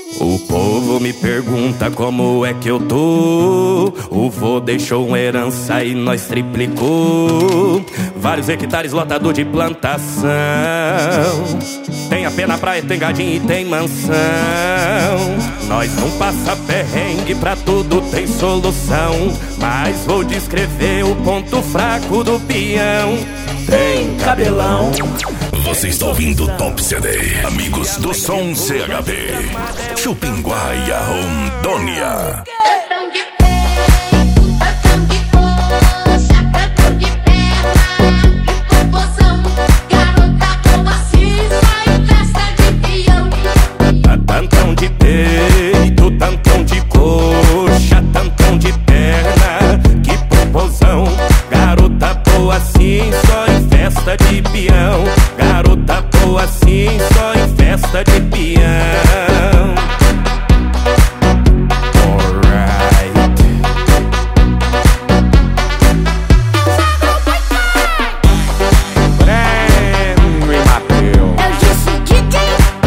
O povo me pergunta como é que eu tô. O vô deixou uma herança e nós triplicou. Vários hectares lotado de plantação. Tem a pé na praia, tem gadinho e tem mansão. Nós não passa perrengue, pra tudo tem solução. Mas vou descrever o ponto fraco do peão. Tem cabelão. Você está ouvindo Top CD, amigos do Som CHB, Chupinguaia, Rondônia. Tantão de peito, tantão de coxa, tantão de perna, que popozão. Garota boa assim, só em festa de peão. Garota boa assim, só em festa de peão. Alright. Breno e Mateus. Eu disse DJ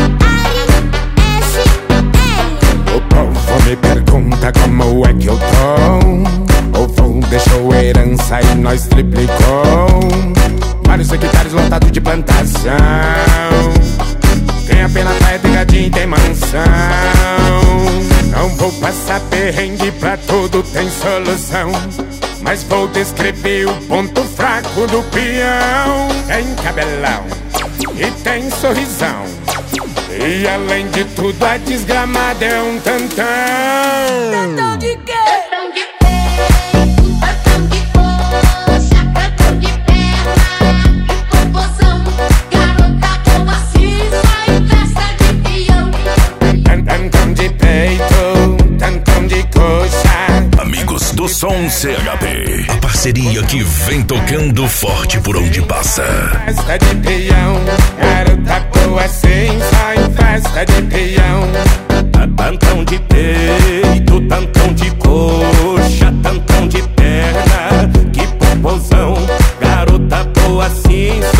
ASL. O povo me pergunta como é que eu tô. O vô deixou herança e nós triplicou. Vários hectares lotados de plantação. Tem a pena praia, tem gadinho, tem mansão. Não vou passar perrengue, pra tudo tem solução. Mas vou descrever o ponto fraco do peão. Tem cabelão e tem sorrisão. E além de tudo a desgramada é um tantão. Tantão de quê? Amigos do Som CHB, a parceria que vem tocando forte por onde passa. Festa de peão, garota boa assim, só em festa de peão. Tantão de peito, tantão de coxa, tantão de perna, que popozão. Garota boa assim,